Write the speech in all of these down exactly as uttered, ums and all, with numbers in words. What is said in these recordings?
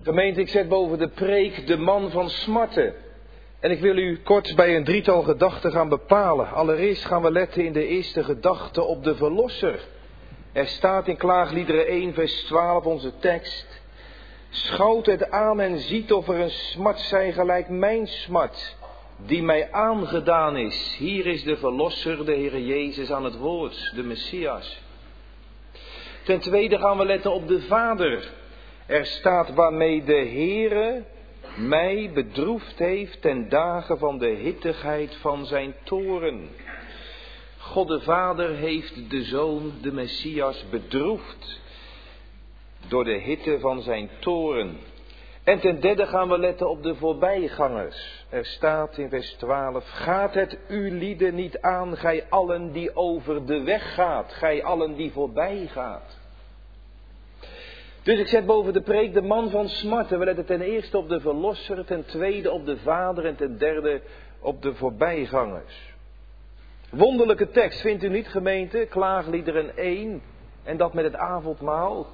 Gemeente, ik zet boven de preek de man van smarten. En ik wil u kort bij een drietal gedachten gaan bepalen. Allereerst gaan we letten in de eerste gedachte op de verlosser. Er staat in Klaagliederen één vers twaalf onze tekst. Schouwt het aan en ziet of er een smart zij gelijk mijn smart, die mij aangedaan is. Hier is de verlosser, de Heere Jezus aan het woord, de Messias. Ten tweede gaan we letten op de Vader. Er staat waarmee de Heere mij bedroefd heeft ten dagen van de hittigheid van zijn toorn. God de Vader heeft de Zoon, de Messias, bedroefd door de hitte van zijn toorn. En ten derde gaan we letten op de voorbijgangers. Er staat in vers twaalf, gaat het u lieden niet aan, gij allen die over de weg gaat, gij allen die voorbij gaat. Dus ik zet boven de preek de man van smarten. We letten ten eerste op de verlosser, ten tweede op de Vader en ten derde op de voorbijgangers. Wonderlijke tekst, vindt u niet, gemeente? Klaagliederen één en dat met het avondmaal.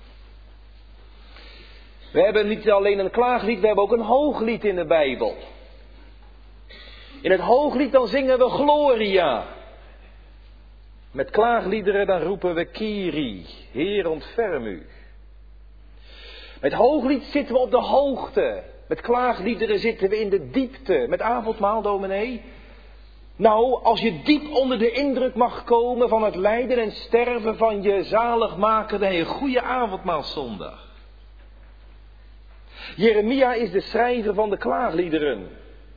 We hebben niet alleen een klaaglied, we hebben ook een hooglied in de Bijbel. In het hooglied dan zingen we Gloria. Met klaagliederen dan roepen we Kyrie, Heer ontferm u. Met hooglied zitten we op de hoogte. Met klaagliederen zitten we in de diepte. Met avondmaal, dominee. Nou, als je diep onder de indruk mag komen van het lijden en sterven van je zaligmaker, dan heb je een goede avondmaalszondag. Jeremia is de schrijver van de klaagliederen.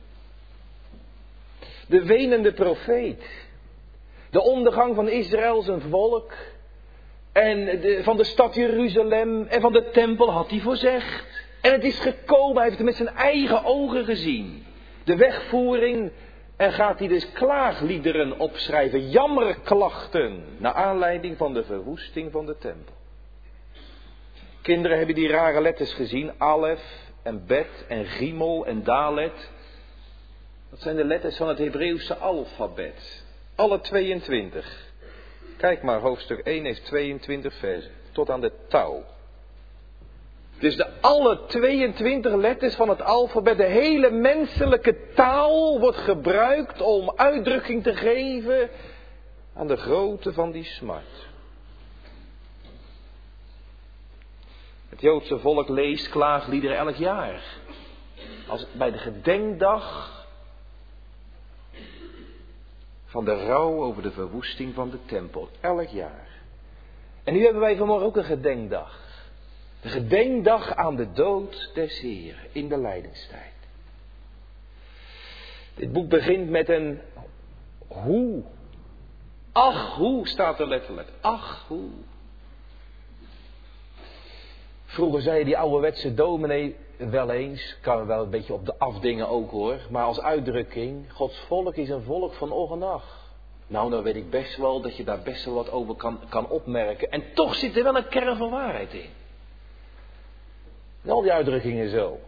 De wenende profeet. De ondergang van Israël zijn volk. En de, van de stad Jeruzalem en van de tempel had hij voorzegd. En het is gekomen, hij heeft het met zijn eigen ogen gezien. De wegvoering. En gaat hij dus klaagliederen opschrijven, jammerklachten, naar aanleiding van de verwoesting van de tempel. Kinderen hebben die rare letters gezien, Alef en Bet en Gimel en Dalet. Dat zijn de letters van het Hebreeuwse alfabet. Alle tweeëntwintig. Kijk maar, hoofdstuk één heeft tweeëntwintig versen, tot aan de touw. Dus de alle tweeëntwintig letters van het alfabet, de hele menselijke taal wordt gebruikt om uitdrukking te geven aan de grootte van die smart. Het Joodse volk leest klaagliederen elk jaar. Als bij de gedenkdag van de rouw over de verwoesting van de tempel. Elk jaar. En nu hebben wij vanmorgen ook een gedenkdag. De gedenkdag aan de dood des Heeren in de lijdenstijd. Dit boek begint met een hoe. Ach, hoe staat er letterlijk. Ach, hoe. Vroeger zei die ouderwetse dominee wel eens, kan wel een beetje op de afdingen ook hoor, maar als uitdrukking, Gods volk is een volk van oog en dag. Nou, nou weet ik best wel dat je daar best wel wat over kan, kan opmerken. En toch zit er wel een kern van waarheid in. En al die uitdrukkingen zo.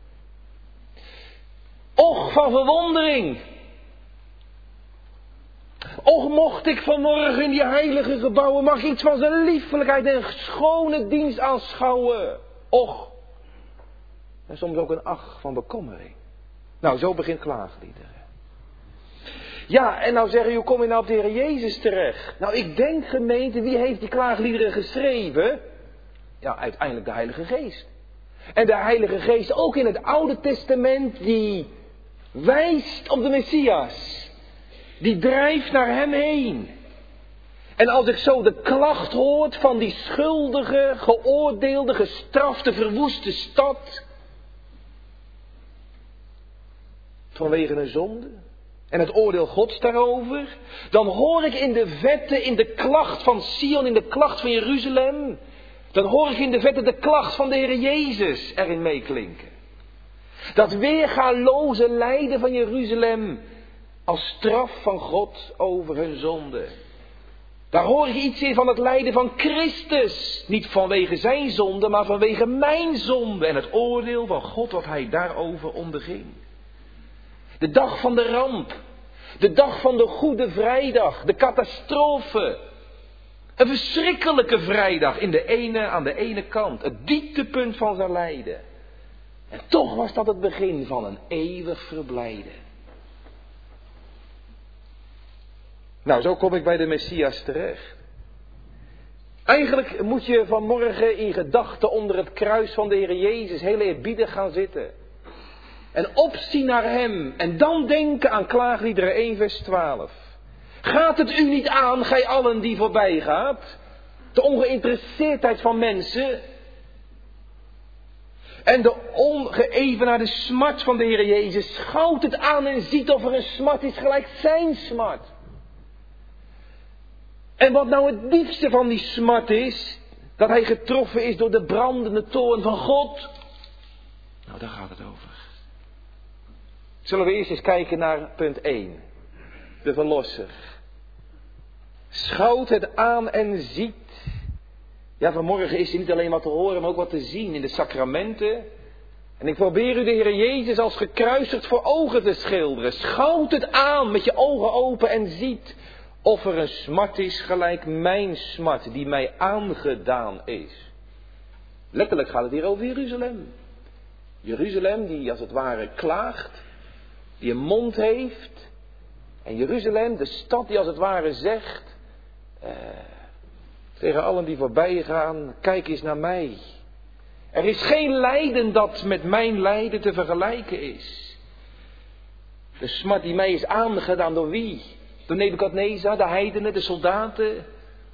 Och, van verwondering. Och, mocht ik vanmorgen in die heilige gebouwen, mag iets van zijn liefelijkheid en schone dienst aanschouwen. Och. En soms ook een ach van bekommering. Nou, zo begint klaagliederen. Ja, en nou zeggen jullie, hoe kom je nou op de Heer Jezus terecht? Nou, ik denk, gemeente, wie heeft die klaagliederen geschreven? Ja, uiteindelijk de Heilige Geest. En de Heilige Geest ook in het Oude Testament, die wijst op de Messias. Die drijft naar hem heen. En als ik zo de klacht hoor van die schuldige, geoordeelde, gestrafte, verwoeste stad. Vanwege een zonde. En het oordeel Gods daarover. Dan hoor ik in de vette, in de klacht van Sion, in de klacht van Jeruzalem. Dan hoor ik in de vette de klacht van de Heer Jezus erin meeklinken. Dat weergaloze lijden van Jeruzalem als straf van God over hun zonde. Daar hoor ik iets in van het lijden van Christus. Niet vanwege zijn zonde, maar vanwege mijn zonde. En het oordeel van God wat hij daarover onderging. De dag van de ramp. De dag van de Goede Vrijdag. De catastrofe. Een verschrikkelijke vrijdag in de ene, aan de ene kant. Het dieptepunt van zijn lijden. En toch was dat het begin van een eeuwig verblijden. Nou, zo kom ik bij de Messias terecht. Eigenlijk moet je vanmorgen in gedachten onder het kruis van de Heer Jezus heel eerbiedig gaan zitten. En opzien naar hem. En dan denken aan Klaagliederen één vers twaalf. Gaat het u niet aan, gij allen die voorbij gaat? De ongeïnteresseerdheid van mensen. En de ongeëvenaarde smart van de Heer Jezus. Schouwt het aan en ziet of er een smart is gelijk zijn smart. En wat nou het diepste van die smart is, dat hij getroffen is door de brandende toorn van God. Nou, daar gaat het over. Zullen we eerst eens kijken naar punt één. De verlosser. Schouwt het aan en ziet. Ja, vanmorgen is er niet alleen wat te horen, maar ook wat te zien in de sacramenten. En ik probeer u de Heer Jezus als gekruisigd voor ogen te schilderen. Schouwt het aan met je ogen open en ziet of er een smart is gelijk mijn smart die mij aangedaan is. Letterlijk gaat het hier over Jeruzalem. Jeruzalem die als het ware klaagt, die een mond heeft. En Jeruzalem, de stad die als het ware zegt, eh, tegen allen die voorbij gaan, kijk eens naar mij. Er is geen lijden dat met mijn lijden te vergelijken is. De smart die mij is aangedaan door wie? Door Nebukadnezar, de heidenen, de soldaten.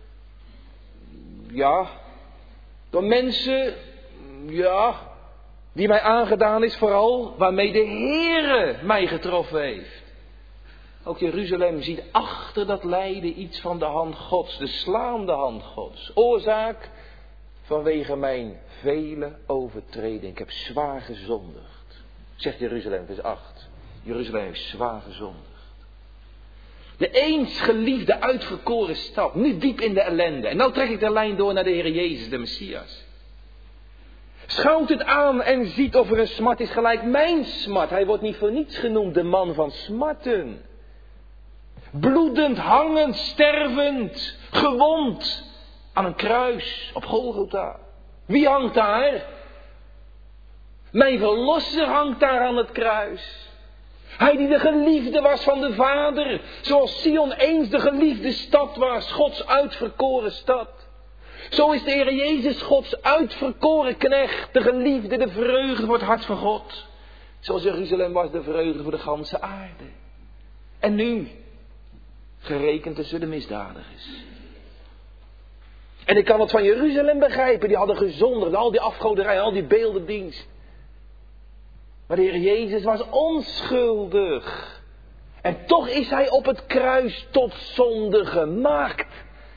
Ja, door mensen, ja, die mij aangedaan is vooral, waarmee de Heere mij getroffen heeft. Ook Jeruzalem ziet achter dat lijden iets van de hand Gods, de slaande hand Gods. Oorzaak vanwege mijn vele overtreding. Ik heb zwaar gezondigd. Zegt Jeruzalem, vers acht. Jeruzalem heeft zwaar gezondigd. De eens geliefde uitverkoren stad, nu diep in de ellende. En nou trek ik de lijn door naar de Heer Jezus, de Messias. Schouwt het aan en ziet of er een smart is gelijk mijn smart. Hij wordt niet voor niets genoemd de man van smarten. Bloedend, hangend, stervend, gewond aan een kruis op Golgotha. Wie hangt daar? Mijn verlosser hangt daar aan het kruis. Hij die de geliefde was van de Vader, zoals Sion eens de geliefde stad was, Gods uitverkoren stad. Zo is de Heer Jezus Gods uitverkoren knecht, de geliefde, de vreugde voor het hart van God. Zoals Jeruzalem was de vreugde voor de ganse aarde. En nu, gerekend tussen de misdadigers. En ik kan het van Jeruzalem begrijpen, die hadden gezondigd, al die afgoderij, al die beeldendienst. Maar de Heer Jezus was onschuldig. En toch is hij op het kruis tot zonde gemaakt.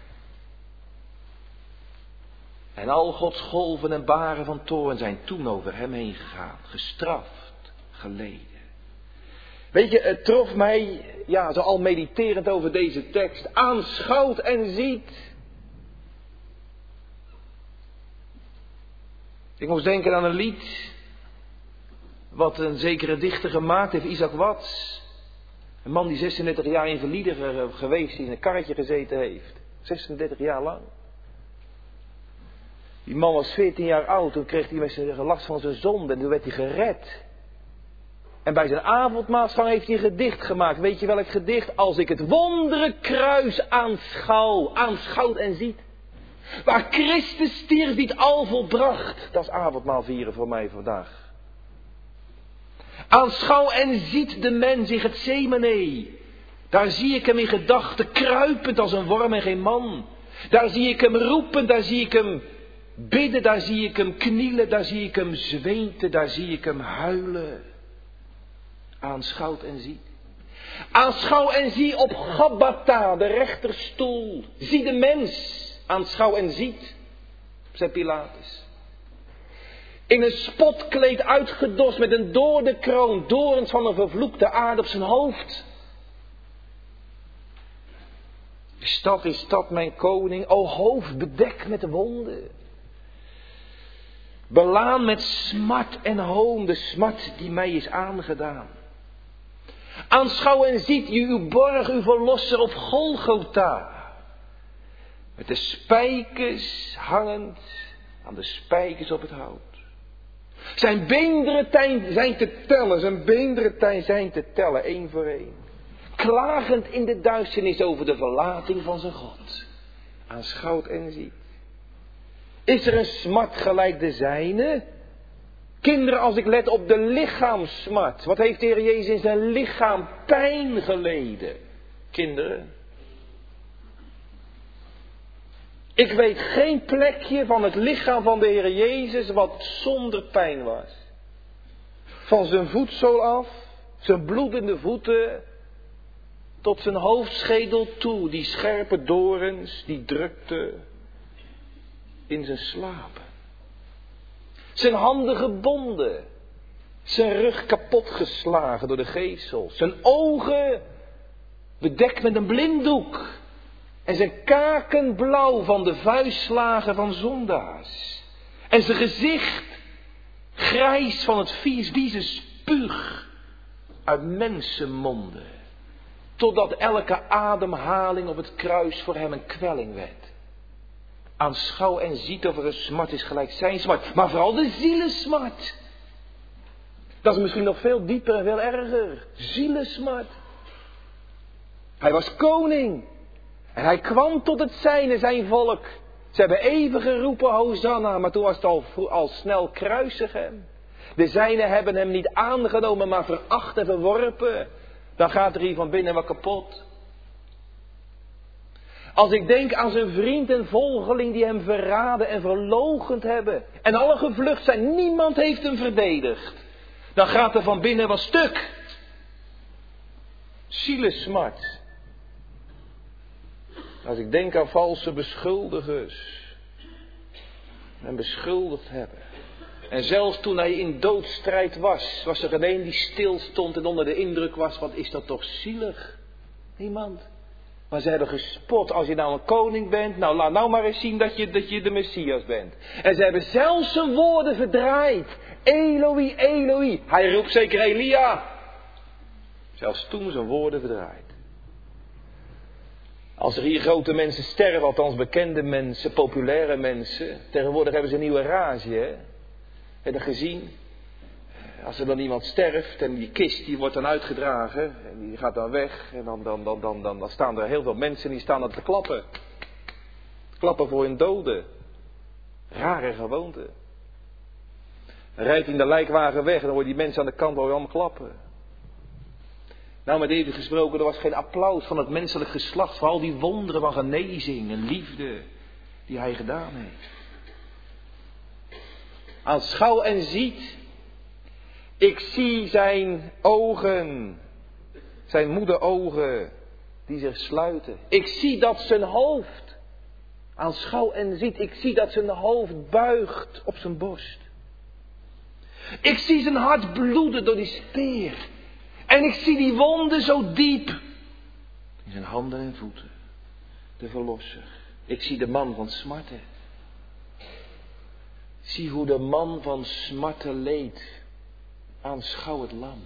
En al Gods golven en baren van toorn zijn toen over hem heen gegaan. Gestraft, geleden. Weet je, het trof mij, ja, zo al mediterend over deze tekst. Aanschouwt en ziet. Ik moest denken aan een lied. Wat een zekere dichter gemaakt heeft, Isaac Watts. Een man die zesendertig jaar invalide geweest, die in een karretje gezeten heeft. zesendertig jaar lang. Die man was veertien jaar oud, toen kreeg hij met zijn last van zijn zonde en toen werd hij gered. En bij zijn avondmaalsvang heeft hij een gedicht gemaakt. Weet je welk gedicht? Als ik het wondere kruis aanschouw, aanschouwt en ziet. Waar Christus stierf, die het al volbracht. Dat is avondmaal vieren voor mij vandaag. Aanschouw en ziet de mens in Getsemane. Daar zie ik hem in gedachten kruipend als een worm en geen man. Daar zie ik hem roepen, daar zie ik hem bidden, daar zie ik hem knielen, daar zie ik hem zweten, daar zie ik hem huilen. Aanschouwt en zie. Aanschouw en zie op Gabbatha, de rechterstoel. Zie de mens. Aanschouw en ziet, zei Pilatus. In een spotkleed uitgedost met een doordenkroon, dorens van een vervloekte aarde op zijn hoofd. De stad is stad mijn koning, o hoofd bedekt met wonden. Belaan met smart en hoon, de smart die mij is aangedaan. Aanschouw en ziet je uw borg, uw verlosser op Golgotha. Met de spijkers hangend aan de spijkers op het hout. Zijn beenderen zijn te tellen, zijn beenderen zijn te tellen, één voor één. Klagend in de duisternis over de verlating van zijn God. Aanschouwt en ziet. Is er een smart gelijk de zijne? Kinderen, als ik let op de lichaamssmart. Wat heeft de Heer Jezus in zijn lichaam pijn geleden? Kinderen. Ik weet geen plekje van het lichaam van de Heer Jezus wat zonder pijn was. Van zijn voetzool af, zijn bloedende voeten, tot zijn hoofdschedel toe, die scherpe dorens, die drukte in zijn slapen. Zijn handen gebonden, zijn rug kapotgeslagen door de geesels, zijn ogen bedekt met een blinddoek en zijn kaken blauw van de vuistslagen van zondaars. En zijn gezicht grijs van het vieze spuug uit mensenmonden. Totdat elke ademhaling op het kruis voor hem een kwelling werd. Aanschouw en ziet of er een smart is gelijk zijn smart. Maar vooral de zielesmart. Dat is misschien nog veel dieper en veel erger. Zielesmart. Hij was koning. En hij kwam tot het zijne, zijn volk. Ze hebben even geroepen Hosanna, maar toen was het al, al snel kruisig hem. De zijnen hebben hem niet aangenomen, maar veracht en verworpen. Dan gaat er hier van binnen wat kapot. Als ik denk aan zijn vriend en volgeling die hem verraden en verloochend hebben. En alle gevlucht zijn, niemand heeft hem verdedigd. Dan gaat er van binnen wat stuk. Zielesmart. Als ik denk aan valse beschuldigers. En beschuldigd hebben. En zelfs toen hij in doodstrijd was, was er geen een die stilstond en onder de indruk was, wat is dat toch zielig? Niemand. Maar ze hebben gespot, als je nou een koning bent, nou laat nou maar eens zien dat je, dat je de Messias bent. En ze hebben zelfs zijn woorden verdraaid. Eloi, Eloi. Hij roept zeker Elia. Zelfs toen zijn woorden verdraaid. Als er hier grote mensen sterven, althans bekende mensen, populaire mensen. Tegenwoordig hebben ze een nieuwe rage, hè. Heb je gezien? Als er dan iemand sterft en die kist die wordt dan uitgedragen en die gaat dan weg. En dan, dan, dan, dan, dan, dan staan er heel veel mensen die staan dan te klappen. Klappen voor hun doden. Rare gewoonte. Dan rijdt hij in de lijkwagen weg en dan hoor je die mensen aan de kant allemaal klappen. Nou, met even gesproken, er was geen applaus van het menselijk geslacht voor al die wonderen van genezing en liefde die hij gedaan heeft. Aanschouw en ziet, ik zie zijn ogen, zijn moede ogen die zich sluiten. Ik zie dat zijn hoofd, aanschouw en ziet, ik zie dat zijn hoofd buigt op zijn borst. Ik zie zijn hart bloeden door die speer. En ik zie die wonden zo diep in zijn handen en voeten. De verlosser. Ik zie de man van smarten. Zie hoe de man van smarten leed. Aanschouw het lam.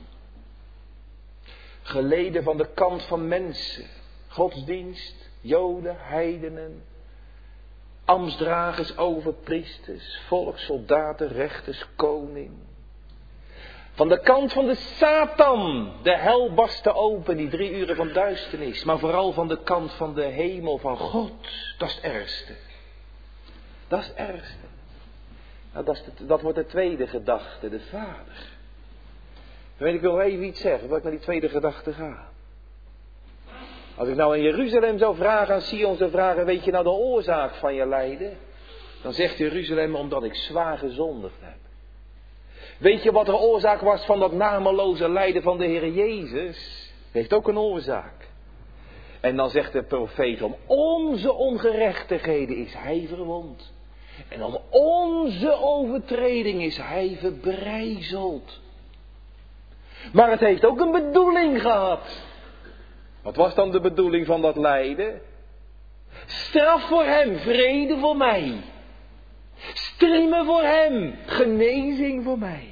Geleden van de kant van mensen. Godsdienst, Joden, heidenen. Ambtsdragers, overpriesters, volkssoldaten, rechters, koning. Van de kant van de Satan, de hel barstte open, die drie uren van duisternis. Maar vooral van de kant van de hemel van God, dat is het ergste. Dat is het ergste. Nou, dat, is de, dat wordt de tweede gedachte, de Vader. Weet, ik wil even iets zeggen, voordat ik naar die tweede gedachte ga. Als ik nou in Jeruzalem zou vragen, aan Sion zou vragen, weet je nou de oorzaak van je lijden? Dan zegt Jeruzalem, omdat ik zwaar gezondigd heb. Weet je wat de oorzaak was van dat nameloze lijden van de Heer Jezus? Heeft ook een oorzaak. En dan zegt de profeet, om onze ongerechtigheden is hij verwond. En om onze overtreding is hij verbrijzeld. Maar het heeft ook een bedoeling gehad. Wat was dan de bedoeling van dat lijden? Straf voor hem, vrede voor mij. Striemen voor hem, genezing voor mij.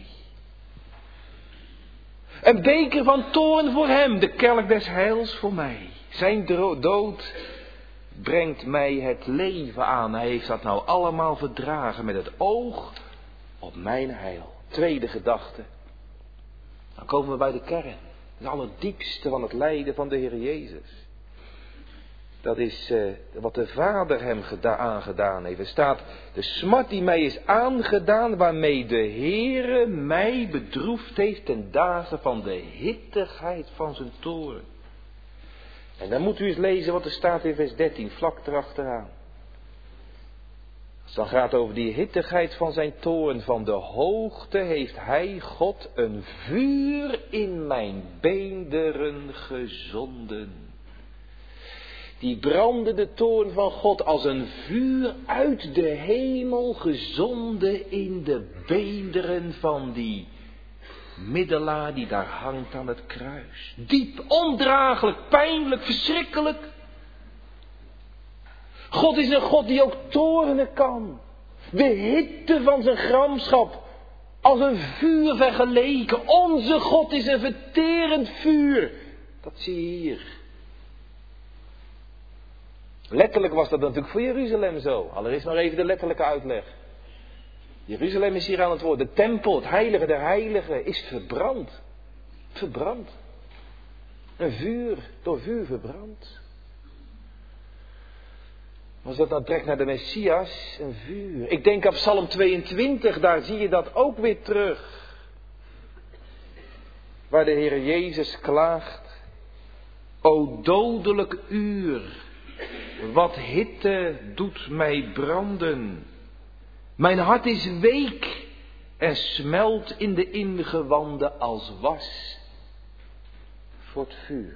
Een beker van toorn voor hem, de kelk des heils voor mij. Zijn dood brengt mij het leven aan. Hij heeft dat nou allemaal verdragen met het oog op mijn heil. Tweede gedachte. Dan komen we bij de kern. Het allerdiepste van het lijden van de Heer Jezus. Dat is uh, wat de Vader hem geda- aangedaan heeft. Er staat, de smart die mij is aangedaan, waarmee de Heere mij bedroefd heeft ten dagen van de hittigheid van zijn toorn. En dan moet u eens lezen wat er staat in vers dertien, vlak erachteraan. Als het dan gaat over die hittigheid van zijn toorn, van de hoogte heeft hij, God, een vuur in mijn beenderen gezonden. Die brandende toorn van God als een vuur uit de hemel gezonden in de beenderen van die middelaar die daar hangt aan het kruis. Diep, ondraaglijk, pijnlijk, verschrikkelijk. God is een God die ook toornen kan. De hitte van zijn gramschap als een vuur vergeleken. Onze God is een verterend vuur. Dat zie je hier. Letterlijk was dat natuurlijk voor Jeruzalem zo. Allereerst maar even de letterlijke uitleg. Jeruzalem is hier aan het woord. De tempel, het heilige der heiligen, is verbrand. Verbrand. Een vuur, door vuur verbrand. Als dat nou trekt naar de Messias, een vuur. Ik denk aan Psalm tweeëntwintig, daar zie je dat ook weer terug. Waar de Heer Jezus klaagt. O dodelijk uur, wat hitte doet mij branden. Mijn hart is week en smelt in de ingewanden als was voor het vuur.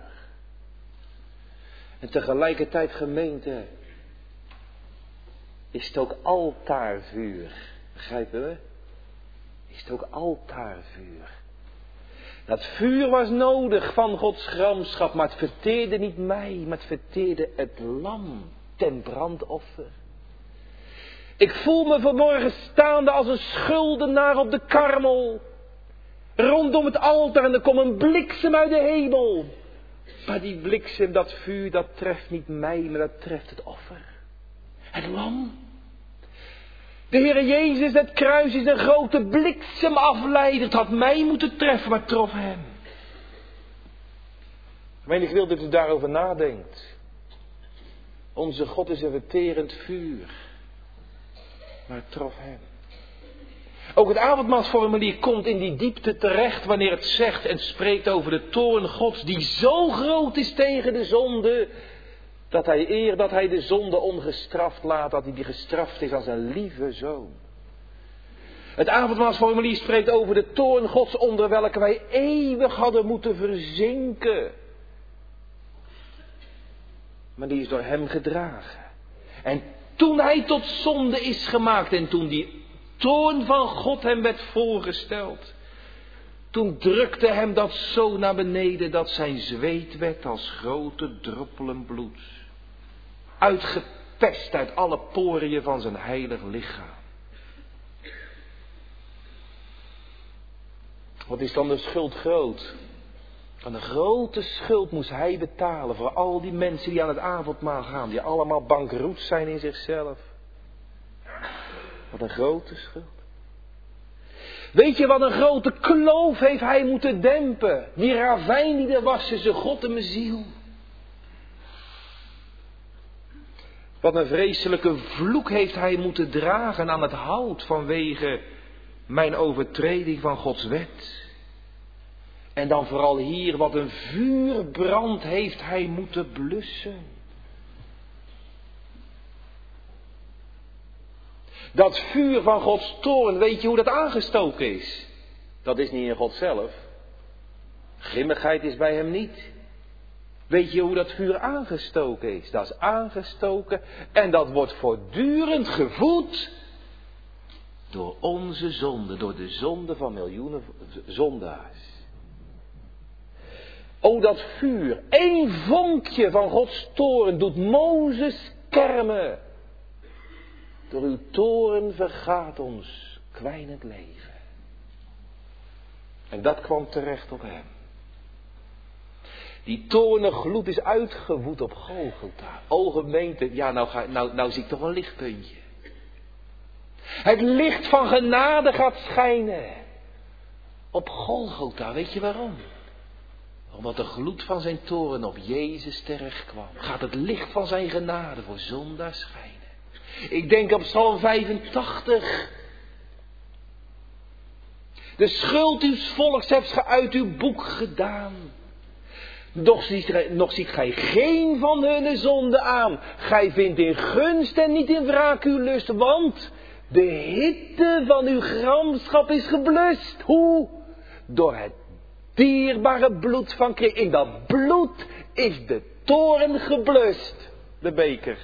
En tegelijkertijd, gemeente, is het ook altaarvuur. Begrijpen we? Is het ook altaarvuur. Dat vuur was nodig van Gods gramschap, maar het verteerde niet mij, maar het verteerde het lam ten brandoffer. Ik voel me vanmorgen staande als een schuldenaar op de karmel. Rondom het altaar en er komt een bliksem uit de hemel. Maar die bliksem, dat vuur, dat treft niet mij, maar dat treft het offer. Het lam. De Heer Jezus, het kruis is een grote bliksemafleider. Het had mij moeten treffen, maar het trof hem. Maar ik wil dat u daarover nadenkt. Onze God is een verterend vuur. Maar het trof hem. Ook het avondmaalsformulier komt in die diepte terecht wanneer het zegt en spreekt over de toorn Gods die zo groot is tegen de zonde, dat hij eer dat hij de zonde ongestraft laat, dat hij die gestraft is als een lieve zoon. Het avondmaalsformulier spreekt over de toorn Gods onder welke wij eeuwig hadden moeten verzinken. Maar die is door hem gedragen. En toen hij tot zonde is gemaakt en toen die toorn van God hem werd voorgesteld, toen drukte hem dat zo naar beneden dat zijn zweet werd als grote druppelen bloed. Uitgepest uit alle poriën van zijn heilig lichaam. Wat is dan de schuld groot? Van een grote schuld moest hij betalen voor al die mensen die aan het avondmaal gaan. Die allemaal bankroet zijn in zichzelf. Wat een grote schuld. Weet je wat een grote kloof heeft hij moeten dempen? Die ravijn die er was tussen God en mijn ziel. Wat een vreselijke vloek heeft hij moeten dragen aan het hout vanwege mijn overtreding van Gods wet. En dan vooral hier, wat een vuurbrand heeft hij moeten blussen. Dat vuur van Gods toorn, weet je hoe dat aangestoken is? Dat is niet in God zelf. Grimmigheid is bij hem niet. Weet je hoe dat vuur aangestoken is? Dat is aangestoken en dat wordt voortdurend gevoed door onze zonde, door de zonde van miljoenen zondaars. O, dat vuur, één vonkje van Gods toorn doet Mozes kermen. Door uw toorn vergaat ons kwijnend leven. En dat kwam terecht op hem. Die toorngloed is uitgewoed op Golgotha. O gemeente, ja nou, ga, nou, nou zie ik toch een lichtpuntje. Het licht van genade gaat schijnen. Op Golgotha, weet je waarom? Omdat de gloed van zijn toorn op Jezus terecht kwam. Gaat het licht van zijn genade voor zondaars schijnen. Ik denk op Psalm vijfentachtig. De schuld uws volks hebt ge uit uw boek gedaan. Doch ziet, nog ziet gij geen van hun zonde aan. Gij vindt in gunst en niet in wraak uw lust. Want de hitte van uw gramschap is geblust. Hoe? Door het dierbare bloed van Christus. In dat bloed is de toorn geblust. De beker.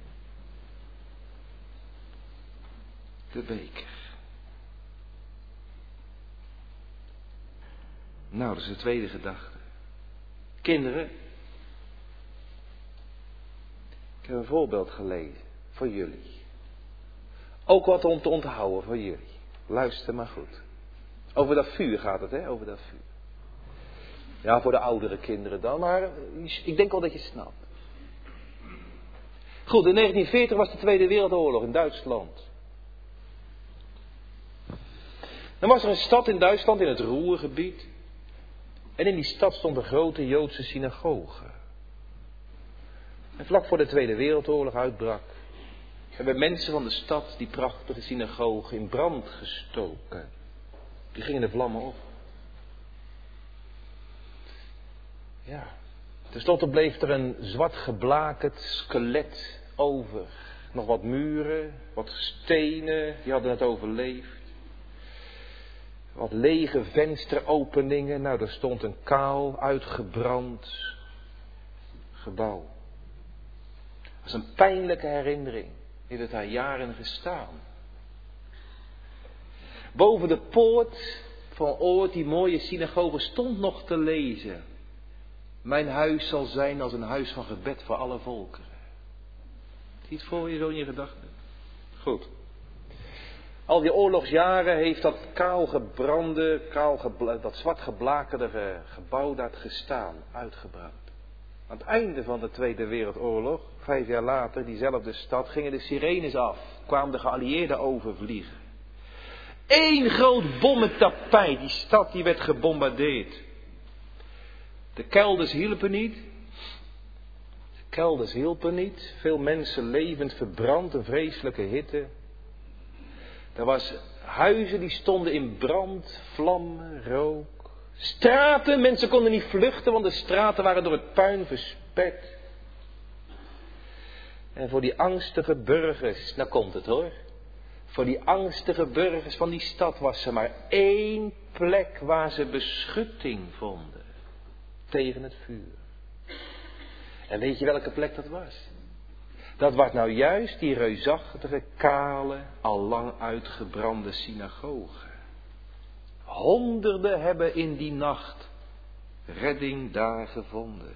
De beker. Nou, dat is de tweede gedachte. Kinderen, ik heb een voorbeeld gelezen voor jullie. Ook wat om te onthouden voor jullie. Luister maar goed. Over dat vuur gaat het, hè? Over dat vuur. Ja, voor de oudere kinderen dan, maar ik denk wel dat je het snapt. Goed, in negentien veertig was de Tweede Wereldoorlog in Duitsland. Dan was er een stad in Duitsland, in het Ruhrgebied. En in die stad stond een grote Joodse synagoge. En vlak voor de Tweede Wereldoorlog uitbrak, hebben mensen van de stad die prachtige synagoge in brand gestoken. Die gingen de vlammen op. Ja, tenslotte bleef er een zwart geblakerd skelet over. Nog wat muren, wat stenen, die hadden het overleefd. Wat lege vensteropeningen. Nou, er stond een kaal, uitgebrand gebouw. Dat is een pijnlijke herinnering. Heeft het daar jaren gestaan. Boven de poort van ooit, die mooie synagoge, stond nog te lezen. Mijn huis zal zijn als een huis van gebed voor alle volkeren. Zie je het voor je zo in je gedachten? Goed. Al die oorlogsjaren heeft dat kaal gebrande, kaal gebla- dat zwart geblakerde gebouw daar gestaan, uitgebrand. Aan het einde van de Tweede Wereldoorlog, vijf jaar later, diezelfde stad, gingen de sirenes af. Kwamen de geallieerden overvliegen. Eén groot bommentapijt, die stad die werd gebombardeerd. De kelders hielpen niet. De kelders hielpen niet. Veel mensen levend verbrand, een vreselijke hitte. Er was huizen die stonden in brand, vlammen, rook. Straten, mensen konden niet vluchten, want de straten waren door het puin versperd. En voor die angstige burgers, nou komt het hoor. Voor die angstige burgers van die stad was er maar één plek waar ze beschutting vonden. Tegen het vuur. En weet je welke plek dat was? Dat was nou juist die reusachtige, kale, al lang uitgebrande synagoge. Honderden hebben in die nacht redding daar gevonden.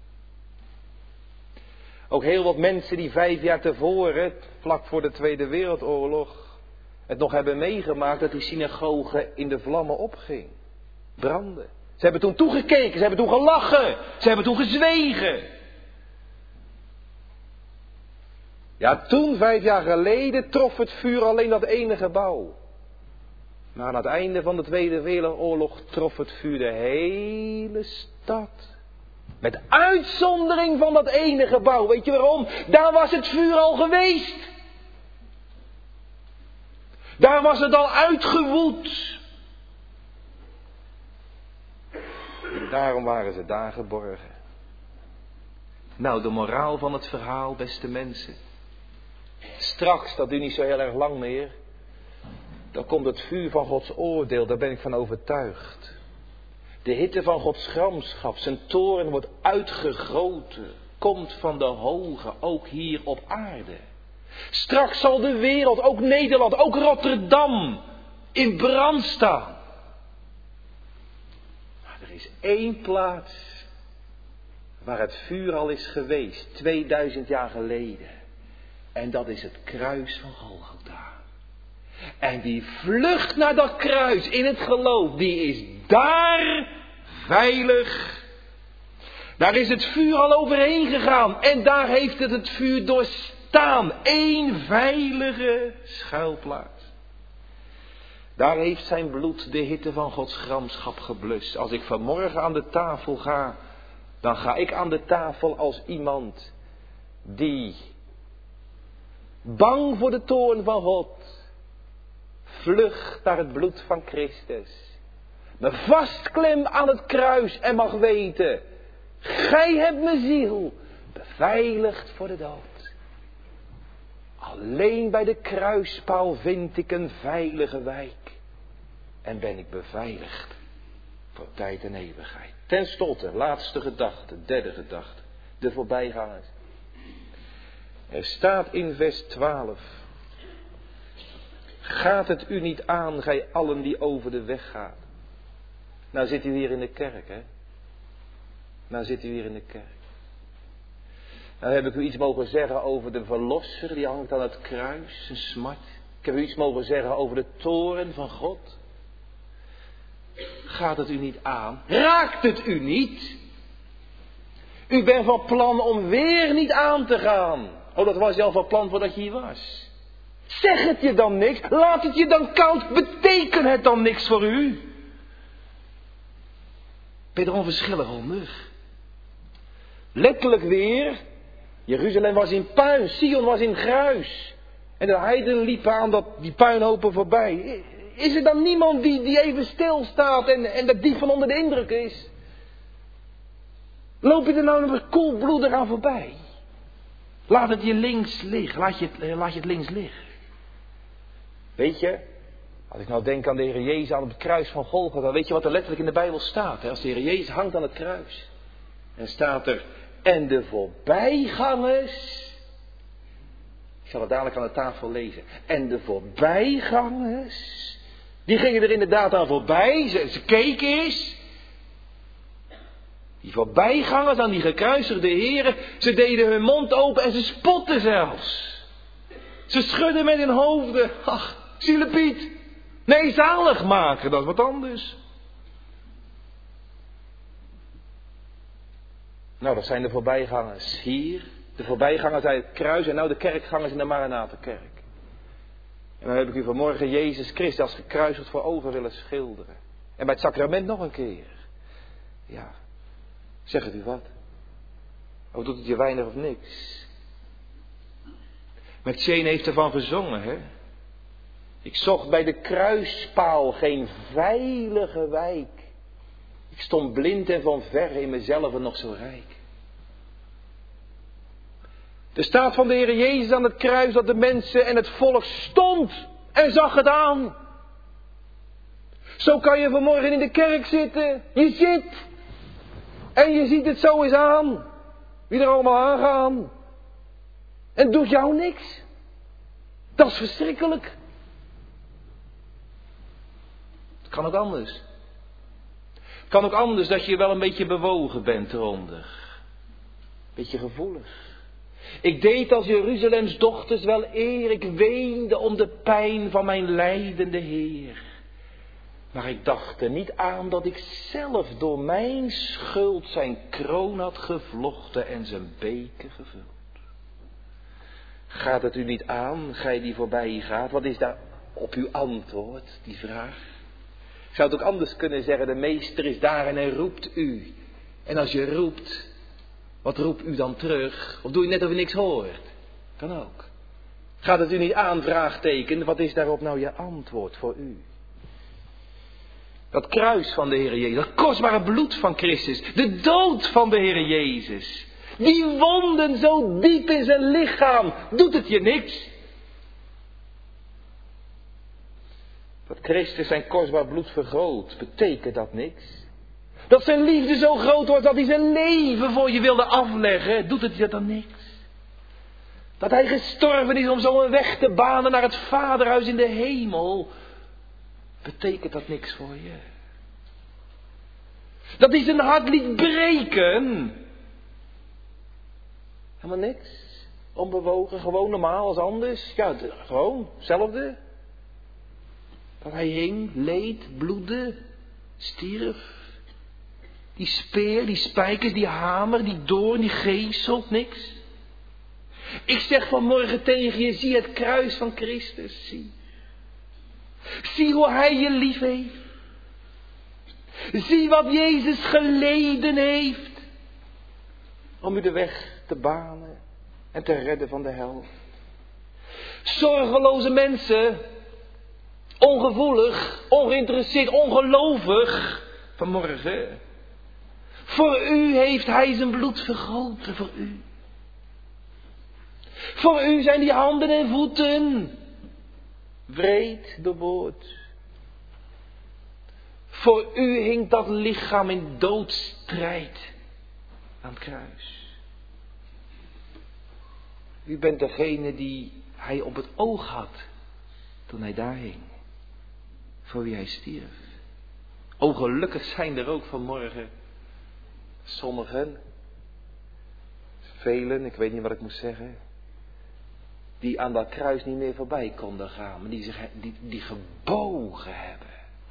Ook heel wat mensen die vijf jaar tevoren, vlak voor de Tweede Wereldoorlog, het nog hebben meegemaakt dat die synagoge in de vlammen opging. Brandde. Ze hebben toen toegekeken, ze hebben toen gelachen, ze hebben toen gezwegen. Ja, toen, vijf jaar geleden, trof het vuur alleen dat ene gebouw. Maar aan het einde van de Tweede Wereldoorlog trof het vuur de hele stad. Met uitzondering van dat ene gebouw. Weet je waarom? Daar was het vuur al geweest. Daar was het al uitgewoed. Daarom waren ze daar geborgen. Nou, de moraal van het verhaal, beste mensen. Straks, dat duurt niet zo heel erg lang meer. Dan komt het vuur van Gods oordeel, daar ben ik van overtuigd. De hitte van Gods gramschap, zijn toorn wordt uitgegoten. Komt van de hoge, ook hier op aarde. Straks zal de wereld, ook Nederland, ook Rotterdam, in brand staan. Maar er is één plaats waar het vuur al is geweest, tweeduizend jaar geleden. En dat is het kruis van Golgotha. En die vlucht naar dat kruis in het geloof, die is daar veilig. Daar is het vuur al overheen gegaan. En daar heeft het het vuur doorstaan. Eén veilige schuilplaats. Daar heeft zijn bloed de hitte van Gods gramschap geblust. Als ik vanmorgen aan de tafel ga, dan ga ik aan de tafel als iemand die, bang voor de toorn van God, vlucht naar het bloed van Christus. Me vastklim aan het kruis en mag weten, gij hebt mijn ziel beveiligd voor de dood. Alleen bij de kruispaal vind ik een veilige wijk. En ben ik beveiligd voor tijd en eeuwigheid. Ten slotte, laatste gedachte, derde gedachte. De voorbijgangers. Er staat in vers twaalf. Gaat het u niet aan, gij allen die over de weg gaat. Nou zit u hier in de kerk, hè. Nou zit u hier in de kerk. Nou heb ik u iets mogen zeggen over de verlosser, die hangt aan het kruis, zijn smart. Ik heb u iets mogen zeggen over de toorn van God. Gaat het u niet aan? Raakt het u niet? U bent van plan om weer niet aan te gaan. Oh, dat was je al van plan voordat je hier was. Zeg het je dan niks? Laat het je dan koud? Betekent het dan niks voor u? Ben je er onverschillig onder? Letterlijk weer. Jeruzalem was in puin, Sion was in gruis. En de heidenen liepen aan dat, die puinhopen voorbij. Is er dan niemand die, die even stilstaat en, en dat die van onder de indruk is? Loop je er nou nog koelbloedig aan voorbij? Laat het je links liggen, laat je het, laat je het links liggen. Weet je, als ik nou denk aan de Heer Jezus aan het kruis van Golgotha, weet je wat er letterlijk in de Bijbel staat? Hè? Als de Heer Jezus hangt aan het kruis, en staat er, en de voorbijgangers, ik zal het dadelijk aan de tafel lezen, en de voorbijgangers, die gingen er inderdaad aan voorbij, ze, ze keken eens. Die voorbijgangers aan die gekruisigde heren, ze deden hun mond open en ze spotten zelfs. Ze schudden met hun hoofden, ach, zielepiet, nee, zalig maken, dat is wat anders. Nou, dat zijn de voorbijgangers hier, de voorbijgangers uit het kruis en nou de kerkgangers in de Maranatenkerk. En dan heb ik u vanmorgen Jezus Christus als gekruisigd voor ogen willen schilderen. En bij het sacrament nog een keer. Ja, zeg het u wat? Of doet het je weinig of niks? McCheyne heeft ervan gezongen, hè? Ik zocht bij de kruispaal geen veilige wijk. Ik stond blind en van verre in mezelf nog zo rijk. Er staat van de Heer Jezus aan het kruis dat de mensen en het volk stond en zag het aan. Zo kan je vanmorgen in de kerk zitten. Je zit en je ziet het zo eens aan. Wie er allemaal aangaan. En doet jou niks. Dat is verschrikkelijk. Het kan ook anders. Het kan ook anders dat je wel een beetje bewogen bent eronder. Beetje gevoelig. Ik deed als Jeruzalems dochters wel eer. Ik weende om de pijn van mijn lijdende Heer. Maar ik dacht er niet aan dat ik zelf door mijn schuld zijn kroon had gevlochten en zijn beker gevuld. Gaat het u niet aan, gij die voorbij gaat? Wat is daar op uw antwoord, die vraag? Ik zou het ook anders kunnen zeggen, de meester is daar en hij roept u. En als je roept, wat roept u dan terug? Of doe je net of je niks hoort? Kan ook. Gaat het u niet aan, vraagteken, wat is daarop nou je antwoord voor u? Dat kruis van de Heer Jezus, dat kostbare bloed van Christus, de dood van de Heer Jezus. Die wonden zo diep in zijn lichaam, doet het je niks? Dat Christus zijn kostbaar bloed vergroot, betekent dat niks? Dat zijn liefde zo groot wordt dat hij zijn leven voor je wilde afleggen, doet het je dan niks? Dat hij gestorven is om zo een weg te banen naar het Vaderhuis in de hemel, betekent dat niks voor je? Dat hij zijn hart liet breken. Helemaal niks. Onbewogen, gewoon normaal als anders. Ja, de, gewoon, hetzelfde. Dat hij hing, leed, bloedde, stierf. Die speer, die spijkers, die hamer, die doorn, die geesel, niks. Ik zeg vanmorgen tegen je, zie het kruis van Christus, zie. Zie hoe hij je lief heeft. Zie wat Jezus geleden heeft. Om u de weg te banen en te redden van de hel. Zorgeloze mensen. Ongevoelig, ongeïnteresseerd, ongelovig. Vanmorgen. Voor u heeft hij zijn bloed vergoten, voor u. Voor u zijn die handen en voeten wreed doorboord. Voor u hing dat lichaam in doodstrijd aan het kruis. U bent degene die hij op het oog had toen hij daar hing. Voor wie hij stierf. O, gelukkig zijn er ook vanmorgen sommigen, velen, ik weet niet wat ik moet zeggen, die aan dat kruis niet meer voorbij konden gaan, maar die, zich, die, die gebogen hebben.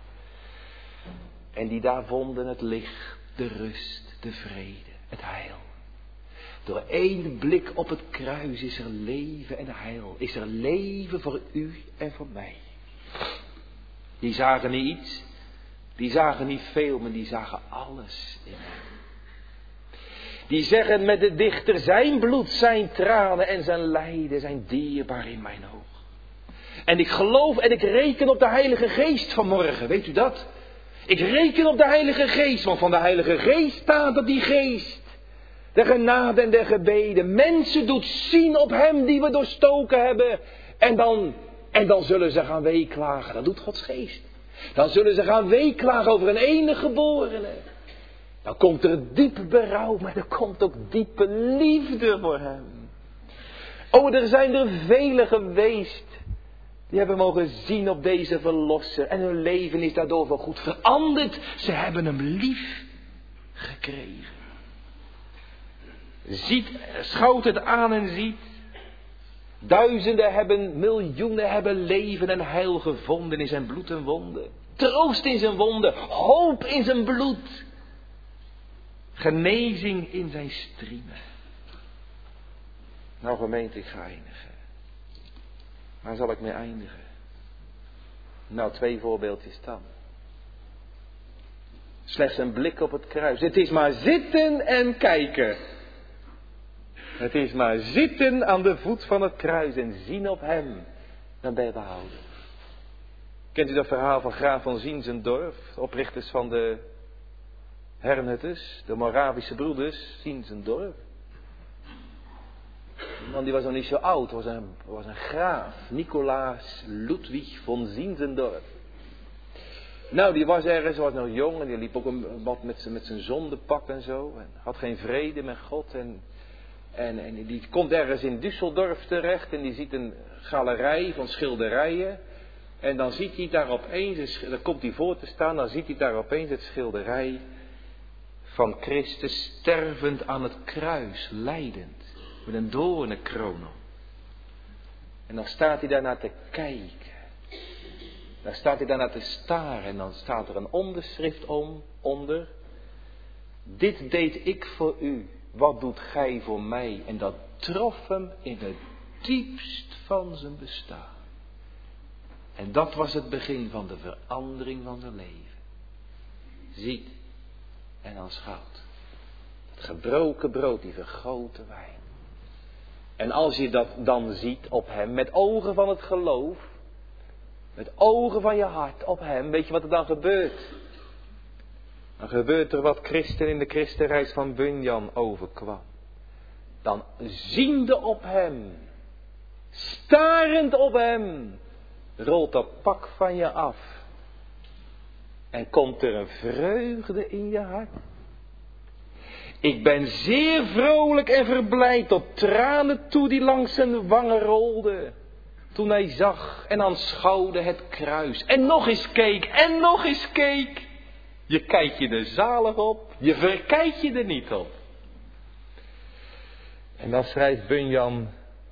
En die daar vonden het licht, de rust, de vrede, het heil. Door één blik op het kruis is er leven en heil. Is er leven voor u en voor mij. Die zagen niet iets, die zagen niet veel, maar die zagen alles in hem. Die zeggen met de dichter, zijn bloed, zijn tranen en zijn lijden zijn dierbaar in mijn oog. En ik geloof en ik reken op de Heilige Geest vanmorgen, weet u dat? Ik reken op de Heilige Geest, want van de Heilige Geest staat dat die Geest, de genade en de gebeden, mensen doet zien op hem die we doorstoken hebben. En dan, en dan zullen ze gaan weeklagen, dat doet Gods Geest. Dan zullen ze gaan weeklagen over een enige geborene. Dan komt er diep berouw, maar er komt ook diepe liefde voor hem. O, er zijn er velen geweest die hebben mogen zien op deze verlosser. En hun leven is daardoor wel goed veranderd. Ze hebben hem lief gekregen. Ziet, schouwt het aan en ziet. Duizenden hebben, miljoenen hebben leven en heil gevonden in zijn bloed en wonden. Troost in zijn wonden, hoop in zijn bloed. Genezing in zijn striemen. Nou gemeente, ik ga eindigen. Waar zal ik mee eindigen? Nou, twee voorbeeldjes dan. Slechts een blik op het kruis. Het is maar zitten en kijken. Het is maar zitten aan de voet van het kruis en zien op hem. Dan ben je behouden. Kent u dat verhaal van graaf van Zinzendorf? Oprichters van de Herrnhutters, de Moravische broeders, Zinzendorf. Man, die was nog niet zo oud, was een, was een graaf. Nicolaas Ludwig von Zinzendorf. Nou, die was ergens, was nog jong en die liep ook een, wat met, met zijn zondepak en zo. En had geen vrede met God. En, en, en die komt ergens in Düsseldorf terecht en die ziet een galerij van schilderijen. En dan ziet hij daar opeens, dan komt hij voor te staan, dan ziet hij daar opeens het schilderij van Christus stervend aan het kruis, lijdend. Met een doornenkroon op. En dan staat hij daarnaar te kijken. Dan staat hij daarnaar te staren. En dan staat er een onderschrift om, onder. Dit deed ik voor u. Wat doet gij voor mij? En dat trof hem in het diepst van zijn bestaan. En dat was het begin van de verandering van zijn leven. Ziet en aanschouwt. Het gebroken brood, die vergoten wijn. En als je dat dan ziet op hem, met ogen van het geloof, met ogen van je hart op hem, weet je wat er dan gebeurt? Dan gebeurt er wat Christen in de Christenreis van Bunyan overkwam. Dan ziende op hem, starend op hem, rolt dat pak van je af. En komt er een vreugde in je hart. Ik ben zeer vrolijk en verblijd tot tranen toe die langs zijn wangen rolden. Toen hij zag en aanschouwde het kruis. En nog eens keek en nog eens keek. Je kijkt je er zalig op. Je verkijkt je er niet op. En dan schrijft Bunyan.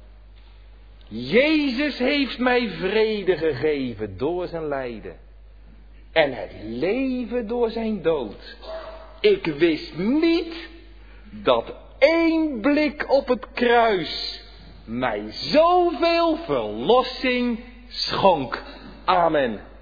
Jezus heeft mij vrede gegeven door zijn lijden. En het leven door zijn dood. Ik wist niet dat één blik op het kruis mij zoveel verlossing schonk. Amen.